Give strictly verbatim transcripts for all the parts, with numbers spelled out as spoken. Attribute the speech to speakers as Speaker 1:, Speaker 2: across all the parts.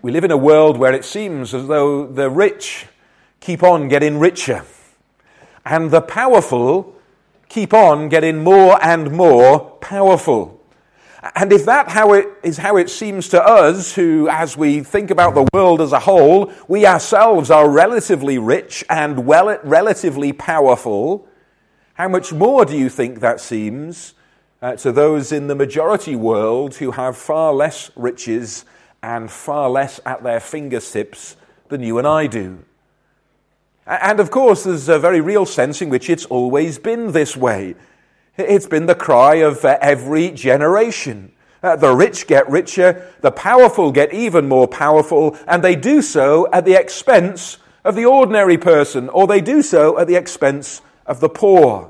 Speaker 1: We live in a world where it seems as though the rich keep on getting richer, and the powerful keep on getting more and more powerful. And if that how it is how it seems to us, who, as we think about the world as a whole, we ourselves are relatively rich and well, relatively powerful, how much more do you think that seems uh, to those in the majority world who have far less riches and far less at their fingertips than you and I do? And of course, there's a very real sense in which it's always been this way. It's been the cry of uh, every generation. Uh, the rich get richer, the powerful get even more powerful, and they do so at the expense of the ordinary person, or they do so at the expense of the poor.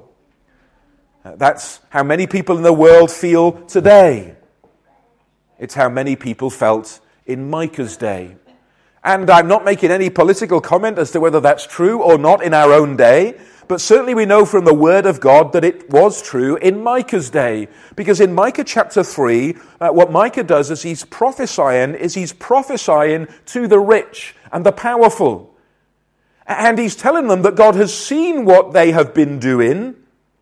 Speaker 1: Uh, that's how many people in the world feel today. It's how many people felt in Micah's day. And I'm not making any political comment as to whether that's true or not in our own day, but certainly we know from the Word of God that it was true in Micah's day. Because in Micah chapter three, uh, what Micah does is he's prophesying, is he's prophesying to the rich and the powerful. And he's telling them that God has seen what they have been doing,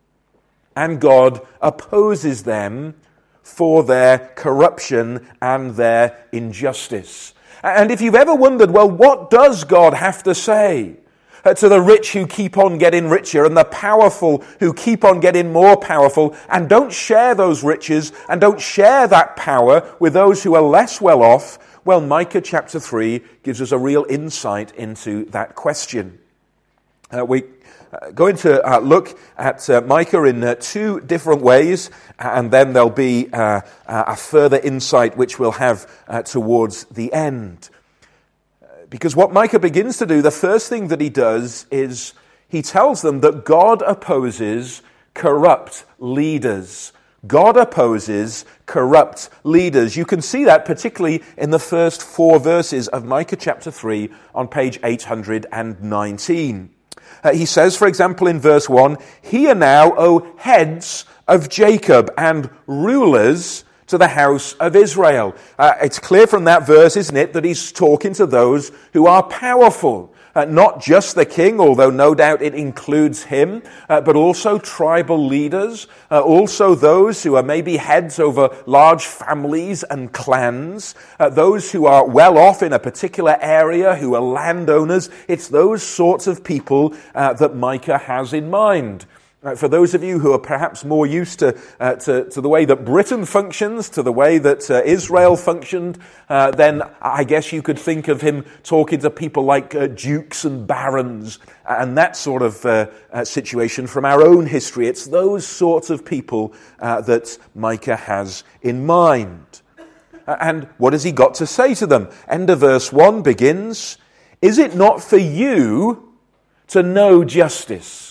Speaker 1: and God opposes them for their corruption and their injustice. And if you've ever wondered, well, what does God have to say uh, to the rich who keep on getting richer and the powerful who keep on getting more powerful and don't share those riches and don't share that power with those who are less well off? Well, Micah chapter three gives us a real insight into that question. Uh, we Uh, going to uh, look at uh, Micah in uh, two different ways, and then there'll be uh, uh, a further insight which we'll have uh, towards the end. Uh, because what Micah begins to do, the first thing that he does is he tells them that God opposes corrupt leaders. God opposes corrupt leaders. You can see that particularly in the first four verses of Micah chapter three on page eight hundred nineteen. Uh, he says, for example, in verse one, "Hear now, O heads of Jacob, and rulers to the house of Israel." Uh, it's clear from that verse, isn't it, that he's talking to those who are powerful. Uh, not just the king, although no doubt it includes him, uh, but also tribal leaders, uh, also those who are maybe heads over large families and clans, uh, those who are well off in a particular area, who are landowners. It's those sorts of people uh, that Micah has in mind. Uh, for those of you who are perhaps more used to, uh, to to the way that Britain functions, to the way that uh, Israel functioned, uh, then I guess you could think of him talking to people like uh, dukes and barons and that sort of uh, uh, situation from our own history. It's those sorts of people uh, that Micah has in mind. Uh, and what has he got to say to them? End of verse one begins, "Is it not for you to know justice?"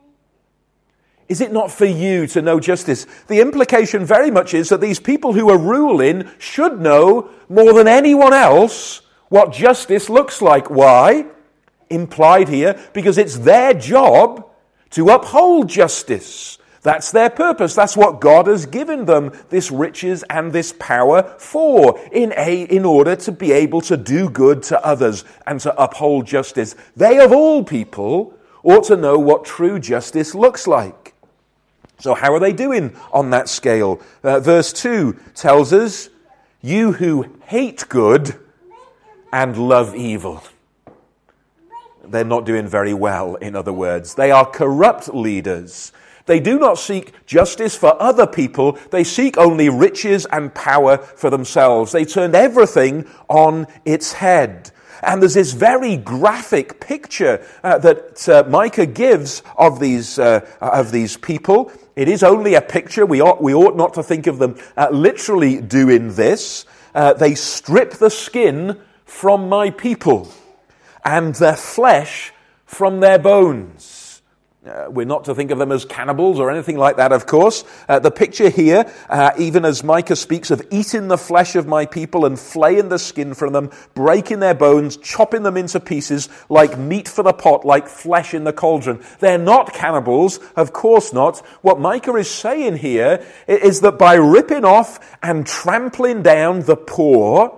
Speaker 1: Is it not for you to know justice? The implication very much is that these people who are ruling should know more than anyone else what justice looks like. Why? Implied here, because it's their job to uphold justice. That's their purpose. That's what God has given them this riches and this power for, in a in order to be able to do good to others and to uphold justice. They, of all people, ought to know what true justice looks like. So how are they doing on that scale? Uh, verse two tells us, "You who hate good and love evil." They're not doing very well, in other words. They are corrupt leaders. They do not seek justice for other people. They seek only riches and power for themselves. They turned everything on its head. And there's this very graphic picture uh, that uh, Micah gives of these uh, of these people. It is only a picture. We ought we ought not to think of them uh, literally doing this. Uh, they strip the skin from my people, and their flesh from their bones. Uh, we're not to think of them as cannibals or anything like that, of course. Uh, the picture here, uh, even as Micah speaks of eating the flesh of my people and flaying the skin from them, breaking their bones, chopping them into pieces like meat for the pot, like flesh in the cauldron. They're not cannibals, of course not. What Micah is saying here is that by ripping off and trampling down the poor,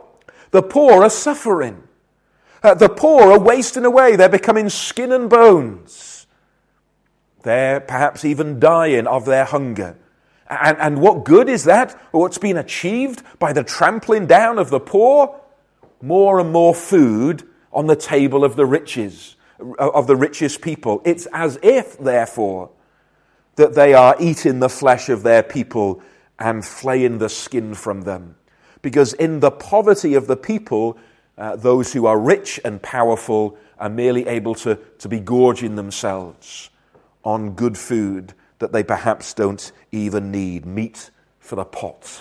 Speaker 1: The poor are suffering. Uh, the poor are wasting away. They're becoming skin and bones. They're perhaps even dying of their hunger. And, and what good is that? What's been achieved by the trampling down of the poor? More and more food on the table of the riches, of the richest people. It's as if, therefore, that they are eating the flesh of their people and flaying the skin from them. Because in the poverty of the people, uh, those who are rich and powerful are merely able to, to be gorging themselves on good food that they perhaps don't even need, meat for the pot.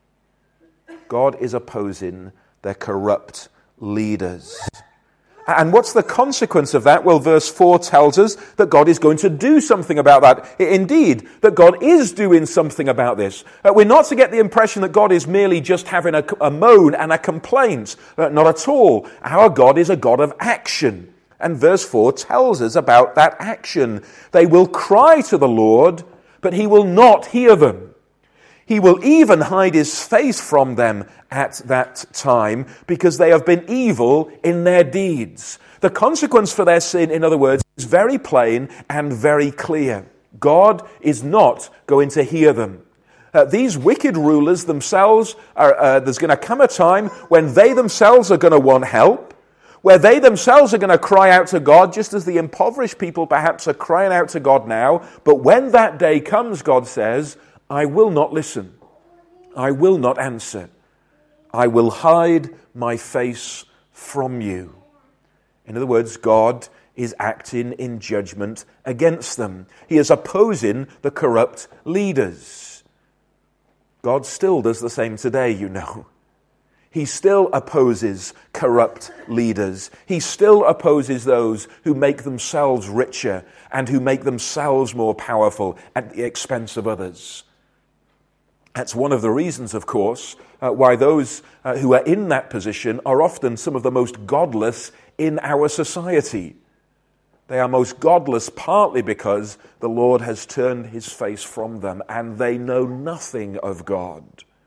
Speaker 1: God is opposing their corrupt leaders. And what's the consequence of that? Well, verse four tells us that God is going to do something about that. Indeed, that God is doing something about this. Uh, we're not to get the impression that God is merely just having a, a moan and a complaint. Uh, not at all. Our God is a God of action. And verse four tells us about that action. They will cry to the Lord, but he will not hear them. He will even hide his face from them at that time because they have been evil in their deeds. The consequence for their sin, in other words, is very plain and very clear. God is not going to hear them. Uh, these wicked rulers themselves, are, uh, there's going to come a time when they themselves are going to want help, where they themselves are going to cry out to God, just as the impoverished people perhaps are crying out to God now. But when that day comes, God says, I will not listen. I will not answer. I will hide my face from you. In other words, God is acting in judgment against them. He is opposing the corrupt leaders. God still does the same today, you know. He still opposes corrupt leaders. He still opposes those who make themselves richer and who make themselves more powerful at the expense of others. That's one of the reasons, of course, uh, why those uh, who are in that position are often some of the most godless in our society. They are most godless partly because the Lord has turned his face from them and they know nothing of God.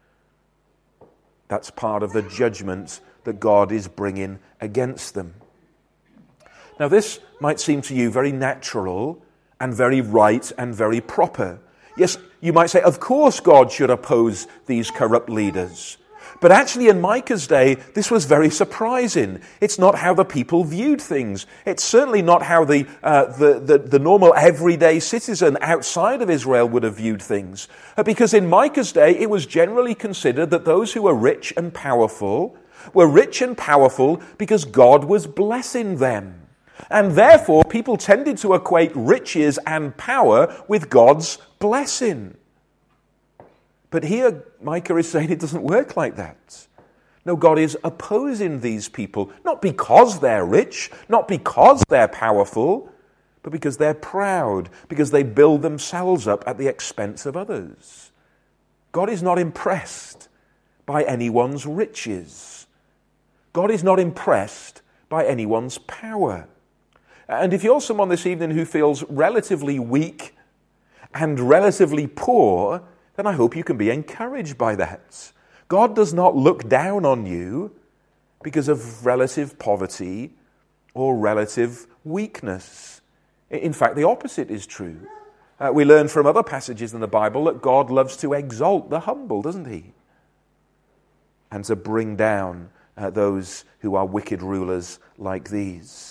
Speaker 1: That's part of the judgment that God is bringing against them. Now, this might seem to you very natural and very right and very proper. Yes, you might say, of course God should oppose these corrupt leaders. But actually in Micah's day, this was very surprising. It's not how the people viewed things. It's certainly not how the, uh, the, the, the normal everyday citizen outside of Israel would have viewed things. Uh, because in Micah's day, it was generally considered that those who were rich and powerful were rich and powerful because God was blessing them. And therefore, people tended to equate riches and power with God's blessing. But here, Micah is saying it doesn't work like that. No, God is opposing these people, not because they're rich, not because they're powerful, but because they're proud, because they build themselves up at the expense of others. God is not impressed by anyone's riches. God is not impressed by anyone's power. And if you're someone this evening who feels relatively weak and relatively poor, then I hope you can be encouraged by that. God does not look down on you because of relative poverty or relative weakness. In fact, the opposite is true. Uh, we learn from other passages in the Bible that God loves to exalt the humble, doesn't he? And to bring down uh, those who are wicked rulers like these.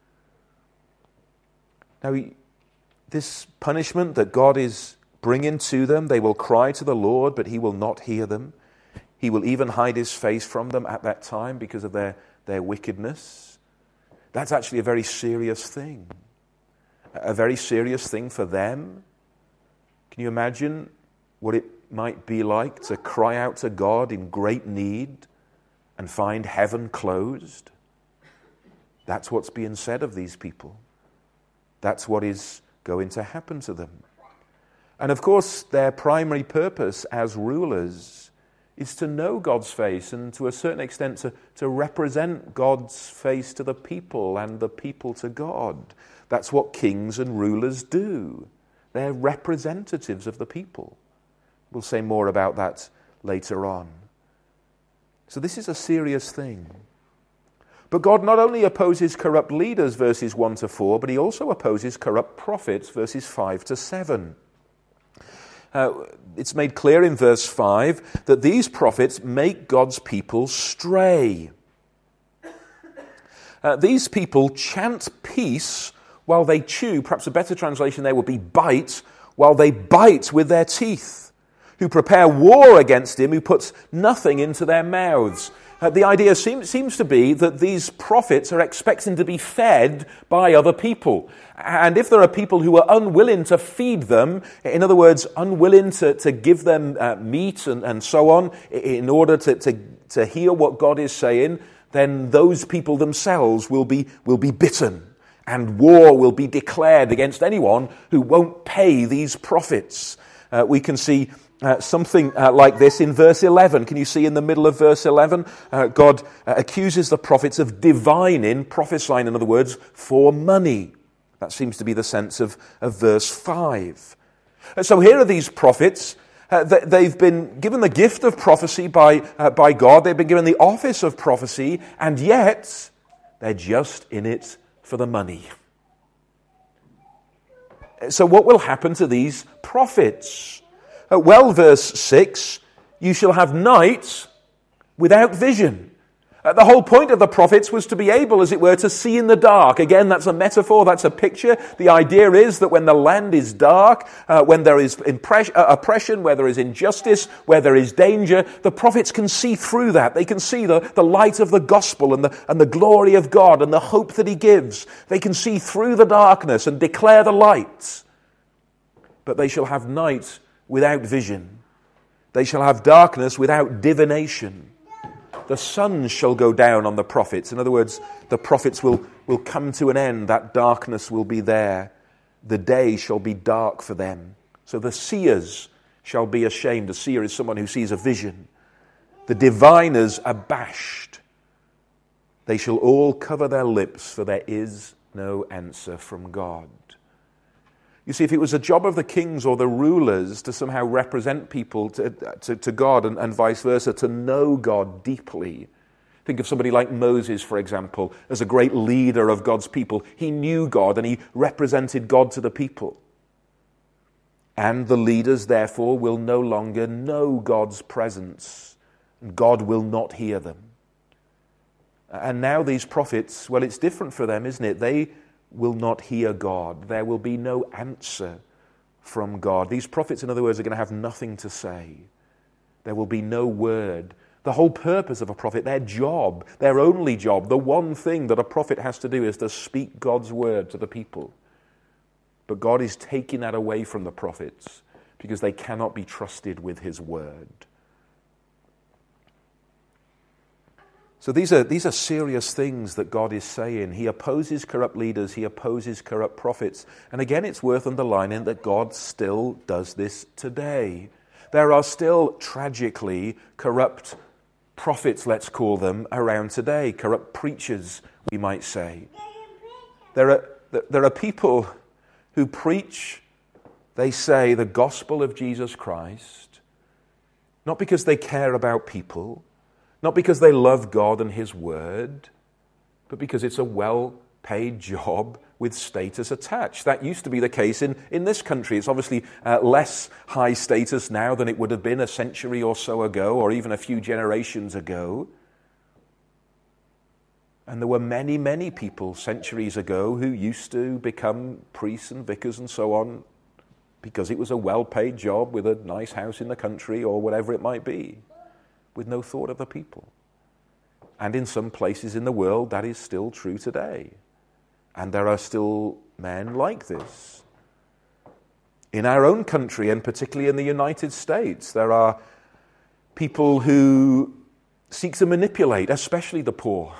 Speaker 1: Now, this punishment that God is bringing to them, they will cry to the Lord, but he will not hear them. He will even hide his face from them at that time because of their, their wickedness. That's actually a very serious thing. A very serious thing for them. Can you imagine what it might be like to cry out to God in great need and find heaven closed? That's what's being said of these people. That's what is going to happen to them. And of course, their primary purpose as rulers is to know God's face and to a certain extent to, to represent God's face to the people and the people to God. That's what kings and rulers do. They're representatives of the people. We'll say more about that later on. So this is a serious thing. But God not only opposes corrupt leaders, verses one to four, but he also opposes corrupt prophets, verses five to seven. Uh, it's made clear in verse five that these prophets make God's people stray. Uh, these people chant peace while they chew. Perhaps a better translation there would be bite, while they bite with their teeth. Who prepare war against him, who puts nothing into their mouths. Uh, the idea seems, seems to be that these prophets are expecting to be fed by other people. And if there are people who are unwilling to feed them, in other words, unwilling to, to give them uh, meat and, and so on, in order to, to, to hear what God is saying, then those people themselves will be, will be bitten. And war will be declared against anyone who won't pay these prophets. Uh, we can see Uh, something uh, like this in verse eleven. Can you see in the middle of verse eleven? Uh, God uh, accuses the prophets of divining, prophesying, in other words, for money. That seems to be the sense of, of verse five. Uh, so here are these prophets. Uh, they, they've been given the gift of prophecy by, uh, by God. They've been given the office of prophecy, and yet they're just in it for the money. So what will happen to these prophets? Uh, well, verse six, you shall have night without vision. Uh, the whole point of the prophets was to be able, as it were, to see in the dark. Again, that's a metaphor, that's a picture. The idea is that when the land is dark, uh, when there is impress- uh, oppression, where there is injustice, where there is danger, the prophets can see through that. They can see the, the light of the gospel and the, and the glory of God and the hope that he gives. They can see through the darkness and declare the light. But they shall have night without vision. They shall have darkness without divination. The sun shall go down on the prophets. In other words, the prophets will, will come to an end. That darkness will be there. The day shall be dark for them. So the seers shall be ashamed. A seer is someone who sees a vision. The diviners abashed. They shall all cover their lips, for there is no answer from God. You see, if it was a job of the kings or the rulers to somehow represent people to, to, to God and, and vice versa, to know God deeply. Think of somebody like Moses, for example, as a great leader of God's people. He knew God and he represented God to the people. And the leaders, therefore, will no longer know God's presence. And God will not hear them. And now these prophets, well, it's different for them, isn't it? They will not hear God. There will be no answer from God. These prophets, in other words, are going to have nothing to say. There will be no word. The whole purpose of a prophet, their job, their only job, the one thing that a prophet has to do is to speak God's word to the people. But God is taking that away from the prophets because they cannot be trusted with his word. So these are these are serious things that God is saying. He opposes corrupt leaders. He opposes corrupt prophets. And again, it's worth underlining that God still does this today. There are still tragically corrupt prophets, let's call them, around today. Corrupt preachers, we might say. There are, there are people who preach, they say, the gospel of Jesus Christ, not because they care about people, not because they love God and his word, but because it's a well-paid job with status attached. That used to be the case in, in this country. It's obviously uh, less high status now than it would have been a century or so ago, or even a few generations ago. And there were many, many people centuries ago who used to become priests and vicars and so on because it was a well-paid job with a nice house in the country or whatever it might be, with no thought of the people. And in some places in the world, that is still true today. And there are still men like this. In our own country, and particularly in the United States, there are people who seek to manipulate, especially the poor.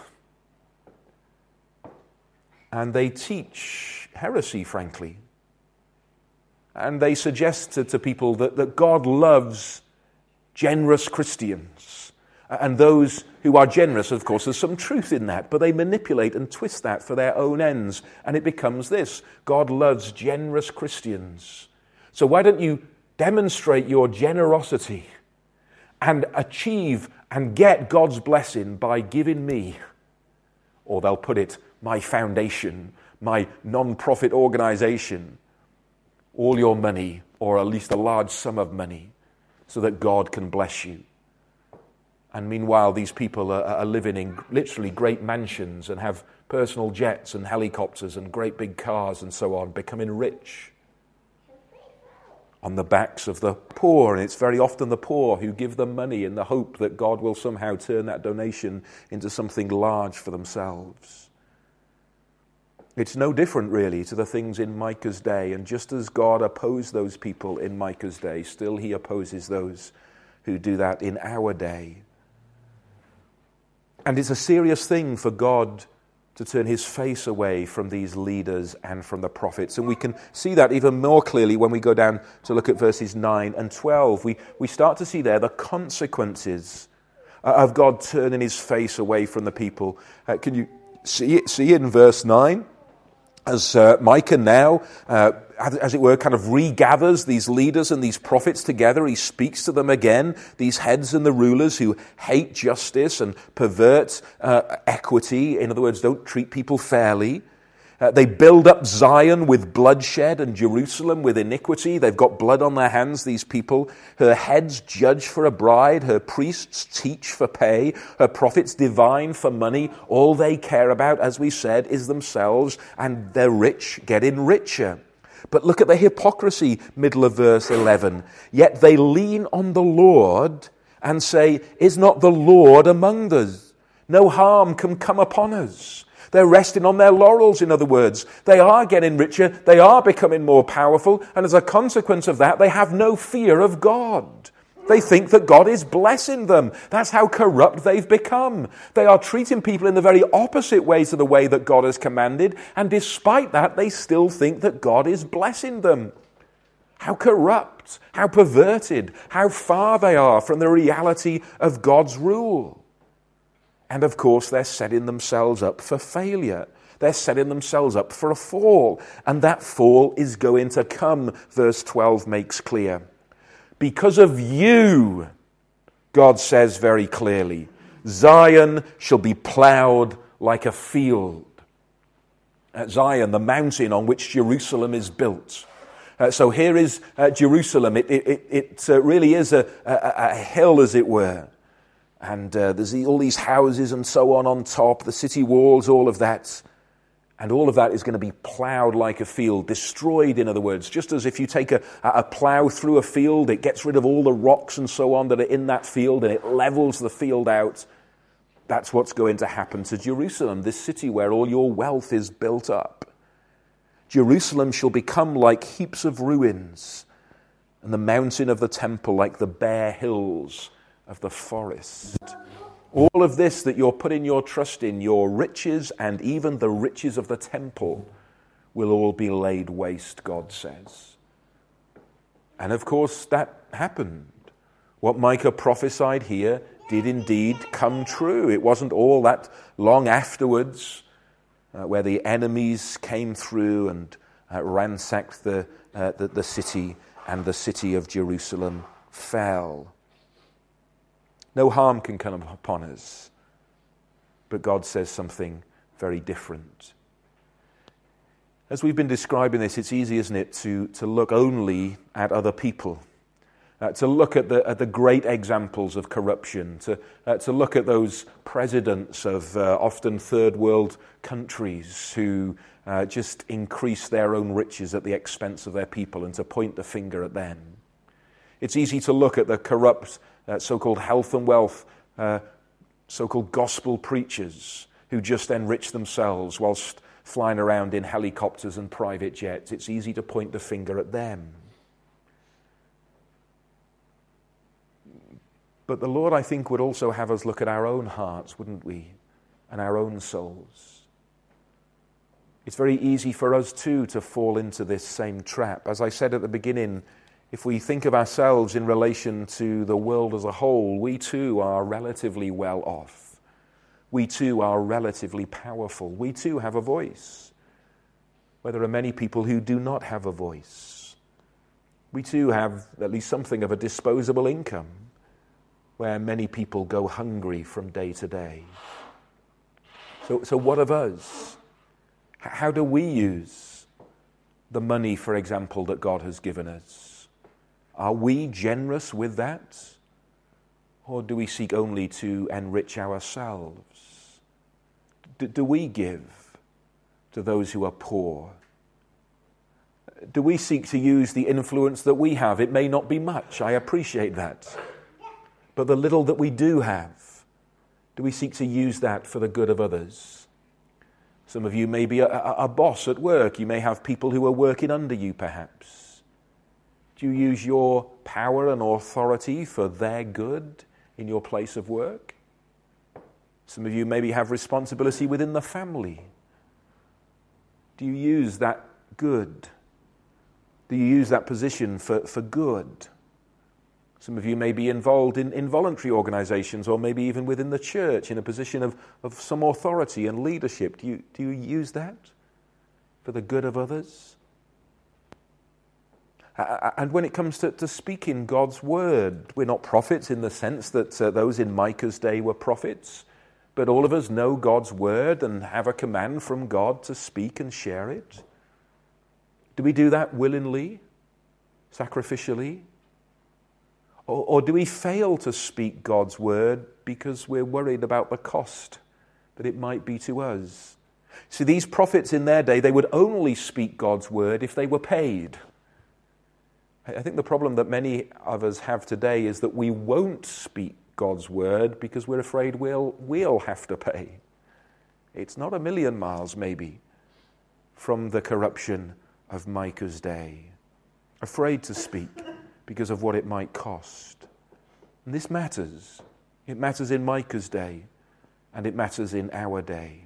Speaker 1: And they teach heresy, frankly. And they suggest to, to people that, that God loves generous Christians. And those who are generous, of course, there's some truth in that, but they manipulate and twist that for their own ends. And it becomes this: God loves generous Christians. So why don't you demonstrate your generosity and achieve and get God's blessing by giving me, or they'll put it, my foundation, my non-profit organization, all your money, or at least a large sum of money, so that God can bless you. And meanwhile, these people are, are living in literally great mansions and have personal jets and helicopters and great big cars and so on, becoming rich on the backs of the poor. And it's very often the poor who give them money in the hope that God will somehow turn that donation into something large for themselves. It's no different, really, to the things in Micah's day. And just as God opposed those people in Micah's day, still he opposes those who do that in our day. And it's a serious thing for God to turn his face away from these leaders and from the prophets. And we can see that even more clearly when we go down to look at verses nine and twelve. We, we start to see there the consequences of God turning his face away from the people. Uh, can you see it, see it in verse nine? As uh, Micah now, uh, as it were, kind of regathers these leaders and these prophets together, he speaks to them again, these heads and the rulers who hate justice and pervert uh, equity, in other words, don't treat people fairly. Uh, they build up Zion with bloodshed and Jerusalem with iniquity. They've got blood on their hands, these people. Her heads judge for a bride. Her priests teach for pay. Her prophets divine for money. All they care about, as we said, is themselves, and they're rich, getting richer. But look at the hypocrisy, middle of verse eleven. Yet they lean on the Lord and say, is not the Lord among us? No harm can come upon us. They're resting on their laurels, in other words. They are getting richer, they are becoming more powerful, and as a consequence of that, they have no fear of God. They think that God is blessing them. That's how corrupt they've become. They are treating people in the very opposite way to the way that God has commanded, and despite that, they still think that God is blessing them. How corrupt, how perverted, how far they are from the reality of God's rule. And of course, they're setting themselves up for failure. They're setting themselves up for a fall. And that fall is going to come, verse twelve makes clear. Because of you, God says very clearly, Zion shall be plowed like a field. At Zion, the mountain on which Jerusalem is built. Uh, so here is uh, Jerusalem. It, it, it, it uh, really is a, a, a hill, as it were. And uh, there's all these houses and so on on top, the city walls, all of that. And all of that is going to be plowed like a field, destroyed, in other words. Just as if you take a, a plow through a field, it gets rid of all the rocks and so on that are in that field, and it levels the field out. That's what's going to happen to Jerusalem, this city where all your wealth is built up. Jerusalem shall become like heaps of ruins, and the mountain of the temple like the bare hills of the forest. All of this that you're putting your trust in, your riches and even the riches of the temple, will all be laid waste, God says. And of course that happened. What Micah prophesied here did indeed come true. It wasn't all that long afterwards uh, where the enemies came through and uh, ransacked the, uh, the, the city, and the city of Jerusalem fell. No harm can come upon us. But God says something very different. As we've been describing this, it's easy, isn't it, to, to look only at other people, uh, to look at the, at the great examples of corruption, to, uh, to look at those presidents of uh, often third world countries who uh, just increase their own riches at the expense of their people, and to point the finger at them. It's easy to look at the corrupt Uh, so-called health and wealth, uh, so-called gospel preachers who just enrich themselves whilst flying around in helicopters and private jets. It's easy to point the finger at them. But the Lord, I think, would also have us look at our own hearts, wouldn't we? And our own souls. It's very easy for us too to fall into this same trap. As I said at the beginning, if we think of ourselves in relation to the world as a whole, we too are relatively well off. We too are relatively powerful. We too have a voice, where there are many people who do not have a voice. We too have at least something of a disposable income, where many people go hungry from day to day. So, so what of us? How do we use the money, for example, that God has given us? Are we generous with that? Or do we seek only to enrich ourselves? Do, do we give to those who are poor? Do we seek to use the influence that we have? It may not be much, I appreciate that. But the little that we do have, do we seek to use that for the good of others? Some of you may be a, a, a boss at work. You may have people who are working under you, perhaps. Do you use your power and authority for their good in your place of work? Some of you maybe have responsibility within the family. Do you use that good? Do you use that position for, for good? Some of you may be involved in, in voluntary organizations, or maybe even within the church in a position of, of some authority and leadership. Do you, do you use that for the good of others? And when it comes to, to speaking God's word, we're not prophets in the sense that uh, those in Micah's day were prophets, but all of us know God's word and have a command from God to speak and share it. Do we do that willingly, sacrificially? Or, or do we fail to speak God's word because we're worried about the cost that it might be to us? See, these prophets in their day, they would only speak God's word if they were paid. I think the problem that many of us have today is that we won't speak God's word because we're afraid we'll, we'll have to pay. It's not a million miles, maybe, from the corruption of Micah's day. Afraid to speak because of what it might cost. And this matters. It matters in Micah's day, and it matters in our day.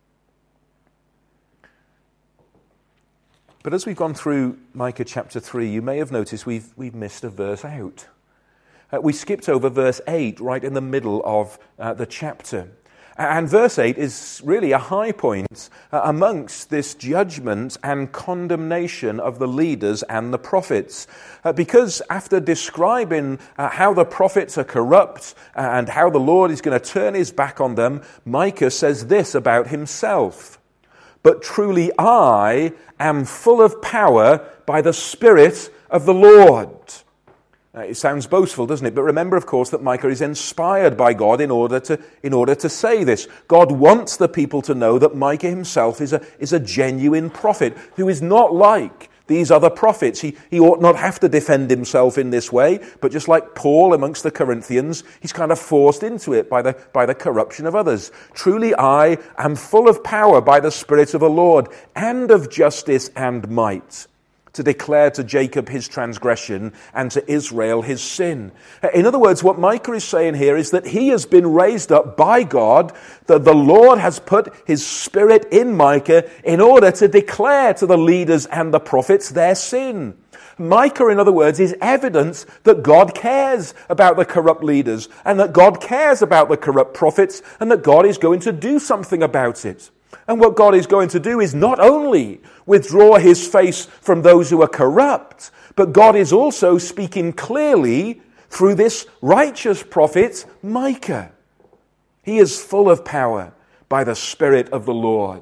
Speaker 1: But as we've gone through Micah chapter three, you may have noticed we've, we've missed a verse out. Uh, we skipped over verse eight right in the middle of uh, the chapter. And verse eight is really a high point uh, amongst this judgment and condemnation of the leaders and the prophets. Uh, because after describing uh, how the prophets are corrupt and how the Lord is going to turn his back on them, Micah says this about himself: "But truly I am full of power by the Spirit of the Lord." Uh, it sounds boastful, doesn't it? But remember, of course, that Micah is inspired by God in order to in order to say this. God wants the people to know that Micah himself is a, is a genuine prophet who is not like these other prophets. He, he ought not have to defend himself in this way, but just like Paul amongst the Corinthians, he's kind of forced into it by the, by the corruption of others. "Truly I am full of power by the Spirit of the Lord, and of justice and might, to declare to Jacob his transgression and to Israel his sin." In other words, what Micah is saying here is that he has been raised up by God, that the Lord has put his Spirit in Micah in order to declare to the leaders and the prophets their sin. Micah, in other words, is evidence that God cares about the corrupt leaders and that God cares about the corrupt prophets and that God is going to do something about it. And what God is going to do is not only withdraw his face from those who are corrupt, but God is also speaking clearly through this righteous prophet, Micah. He is full of power by the Spirit of the Lord.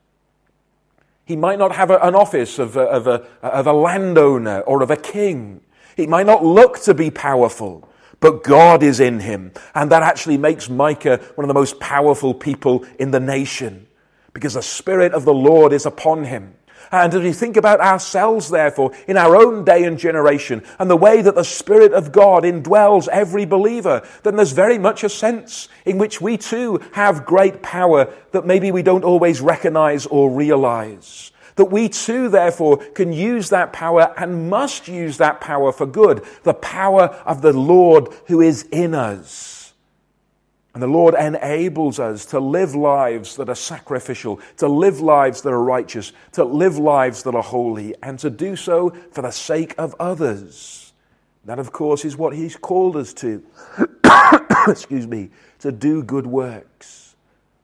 Speaker 1: He might not have a, an office of a, of, a, of a landowner or of a king. He might not look to be powerful, but God is in him. And that actually makes Micah one of the most powerful people in the nation, because the Spirit of the Lord is upon him. And as we think about ourselves, therefore, in our own day and generation, and the way that the Spirit of God indwells every believer, then there's very much a sense in which we too have great power that maybe we don't always recognize or realize. That we too, therefore, can use that power and must use that power for good. The power of the Lord who is in us. And the Lord enables us to live lives that are sacrificial, to live lives that are righteous, to live lives that are holy, and to do so for the sake of others. That, of course, is what he's called us to. Excuse me, to do good works.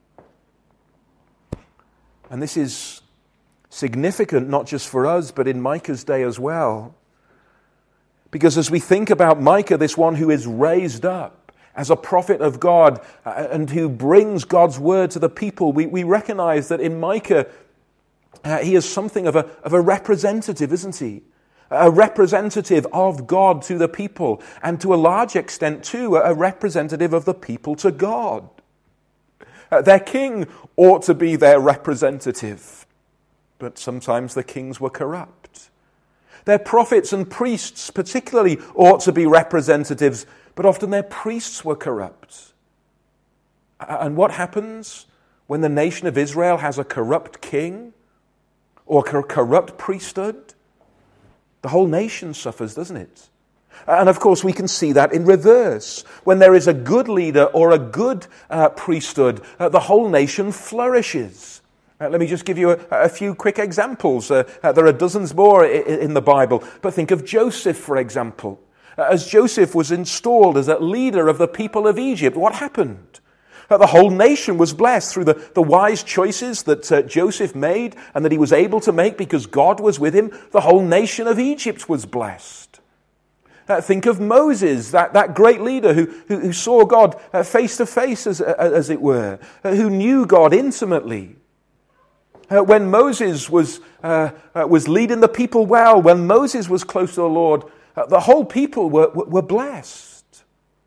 Speaker 1: And this is significant not just for us, but in Micah's day as well. Because as we think about Micah, this one who is raised up as a prophet of God uh, and who brings God's word to the people. We, we recognize that in Micah, uh, he is something of a, of a representative, isn't he? A representative of God to the people, and to a large extent too, a representative of the people to God. Uh, their king ought to be their representative, but sometimes the kings were corrupt. Their prophets and priests particularly ought to be representatives, but often their priests were corrupt. And what happens when the nation of Israel has a corrupt king or a corrupt priesthood? The whole nation suffers, doesn't it? And of course, we can see that in reverse. When there is a good leader or a good uh, priesthood, uh, the whole nation flourishes. Uh, let me just give you a, a few quick examples. Uh, uh, there are dozens more in, in the Bible, but think of Joseph, for example. Uh, as Joseph was installed as a leader of the people of Egypt, what happened? Uh, the whole nation was blessed through the, the wise choices that uh, Joseph made and that he was able to make because God was with him. The whole nation of Egypt was blessed. Uh, think of Moses, that, that great leader who, who, who saw God uh, face to face, as, uh, as it were, uh, who knew God intimately. Uh, when Moses was, uh, uh, was leading the people well, when Moses was close to the Lord, uh, the whole people were, were blessed.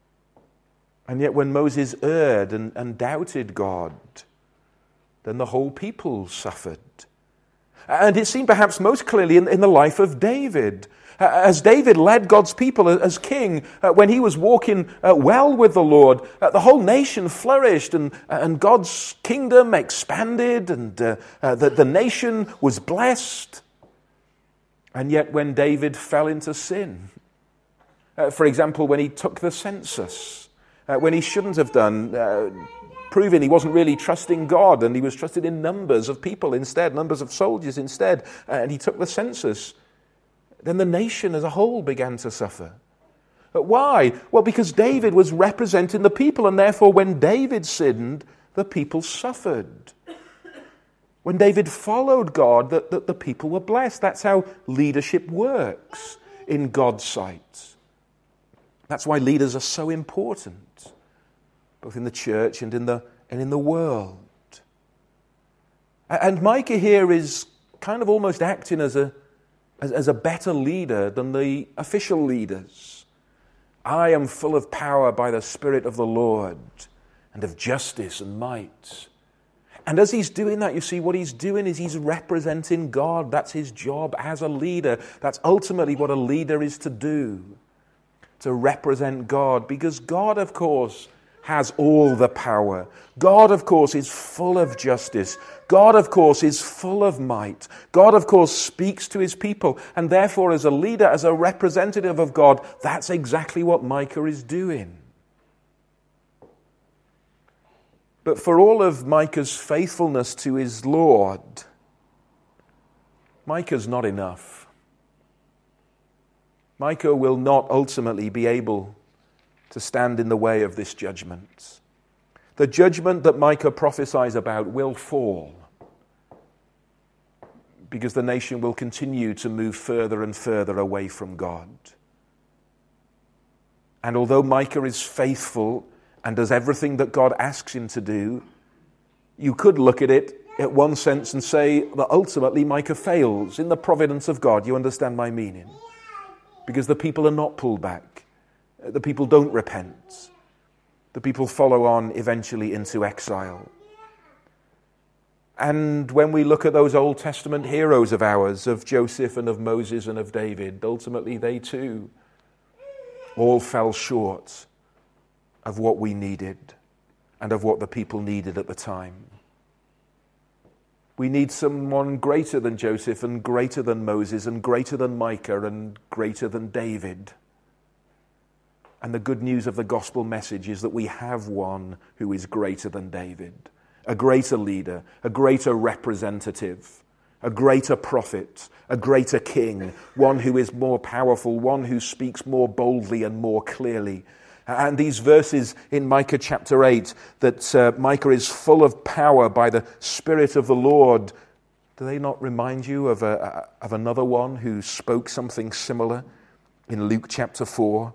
Speaker 1: And yet when Moses erred and, and doubted God, then the whole people suffered. And it seemed perhaps most clearly in, in the life of David. As David led God's people as king, uh, when he was walking uh, well with the Lord, uh, the whole nation flourished and, and God's kingdom expanded and uh, uh, the, the nation was blessed. And yet when David fell into sin, uh, for example, when he took the census, uh, when he shouldn't have done, uh, proving he wasn't really trusting God and he was trusted in numbers of people instead, numbers of soldiers instead, uh, and he took the census, then the nation as a whole began to suffer. But why? Well, because David was representing the people, and therefore when David sinned, the people suffered. When David followed God, the, the, the people were blessed. That's how leadership works in God's sight. That's why leaders are so important, both in the church and in the, and in the world. And Micah here is kind of almost acting as a As, as a better leader than the official leaders. I am full of power by the Spirit of the Lord and of justice and might. And as he's doing that, you see, what he's doing is he's representing God. That's his job as a leader. That's ultimately what a leader is to do, to represent God. Because God, of course, has all the power. God, of course, is full of justice. God, of course, is full of might. God, of course, speaks to his people. And therefore, as a leader, as a representative of God, that's exactly what Micah is doing. But for all of Micah's faithfulness to his Lord, Micah's not enough. Micah will not ultimately be able to stand in the way of this judgment. The judgment that Micah prophesies about will fall because the nation will continue to move further and further away from God. And although Micah is faithful and does everything that God asks him to do, you could look at it at one sense and say that ultimately Micah fails in the providence of God. You understand my meaning? Because the people are not pulled back. The people don't repent. The people follow on eventually into exile. And when we look at those Old Testament heroes of ours, of Joseph and of Moses and of David, ultimately they too all fell short of what we needed and of what the people needed at the time. We need someone greater than Joseph and greater than Moses and greater than Micah and greater than David. And the good news of the gospel message is that we have one who is greater than David, a greater leader, a greater representative, a greater prophet, a greater king, one who is more powerful, one who speaks more boldly and more clearly. And these verses in Micah chapter eight, that uh, Micah is full of power by the Spirit of the Lord, do they not remind you of, a, of another one who spoke something similar in Luke chapter four?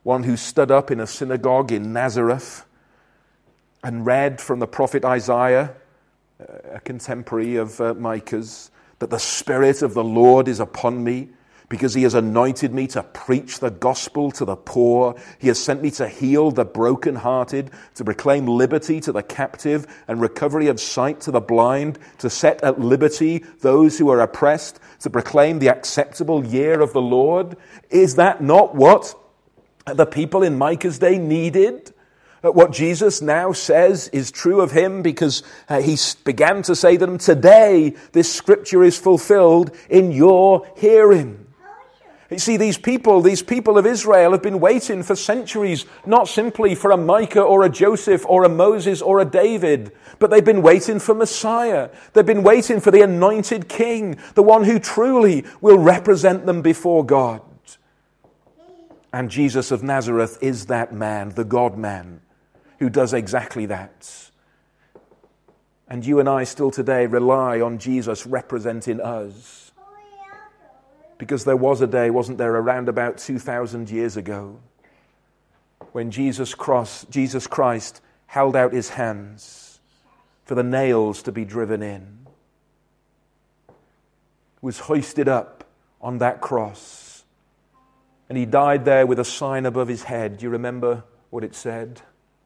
Speaker 1: one who stood up in a synagogue in Nazareth and read from the prophet Isaiah, a contemporary of uh, Micah's, that the Spirit of the Lord is upon me, because he has anointed me to preach the gospel to the poor. He has sent me to heal the brokenhearted, to proclaim liberty to the captive and recovery of sight to the blind, to set at liberty those who are oppressed, to proclaim the acceptable year of the Lord. Is that not what the people in Micah's day needed? What Jesus now says is true of him, because uh, he began to say to them, today this scripture is fulfilled in your hearing. You see, these people, these people of Israel have been waiting for centuries, not simply for a Micah or a Joseph or a Moses or a David, but they've been waiting for Messiah. They've been waiting for the anointed king, the one who truly will represent them before God. And Jesus of Nazareth is that man, the God-man, who does exactly that. And you and I still today rely on Jesus representing us. Because there was a day, wasn't there, around about two thousand years ago, when Jesus, cross, Jesus Christ held out his hands for the nails to be driven in, was hoisted up on that cross, and he died there with a sign above his head. Do you remember what it said?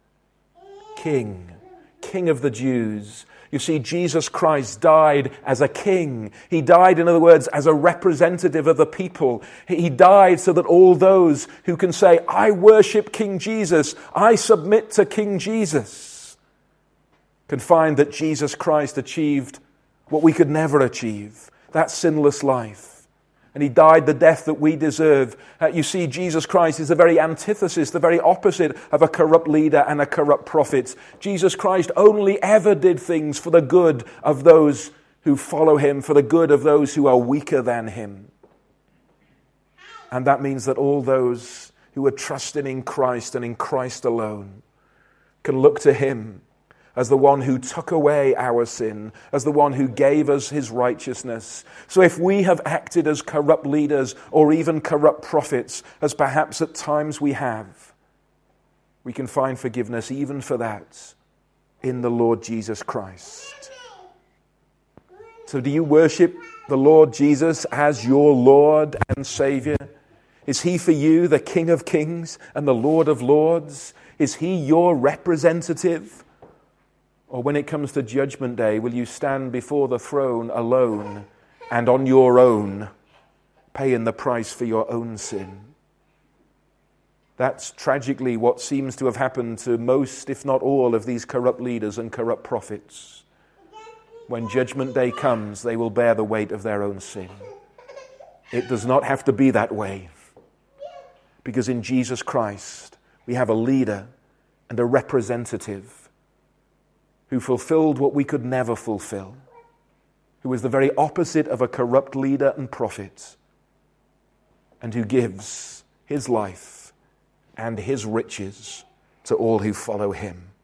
Speaker 1: King, King of the Jews. You see, Jesus Christ died as a king. He died, in other words, as a representative of the people. He died so that all those who can say, I worship King Jesus, I submit to King Jesus, can find that Jesus Christ achieved what we could never achieve, that sinless life. And he died the death that we deserve. Uh, you see, Jesus Christ is the very antithesis, the very opposite of a corrupt leader and a corrupt prophet. Jesus Christ only ever did things for the good of those who follow him, for the good of those who are weaker than him. And that means that all those who are trusting in Christ and in Christ alone can look to him as the one who took away our sin, as the one who gave us his righteousness. So if we have acted as corrupt leaders or even corrupt prophets, as perhaps at times we have, we can find forgiveness even for that in the Lord Jesus Christ. So do you worship the Lord Jesus as your Lord and Savior? Is he for you the King of Kings and the Lord of Lords? Is he your representative? Or when it comes to Judgment Day, will you stand before the throne alone and on your own, paying the price for your own sin? That's tragically what seems to have happened to most, if not all, of these corrupt leaders and corrupt prophets. When Judgment Day comes, they will bear the weight of their own sin. It does not have to be that way, because in Jesus Christ, we have a leader and a representative who fulfilled what we could never fulfill, who is the very opposite of a corrupt leader and prophet, and who gives his life and his riches to all who follow him.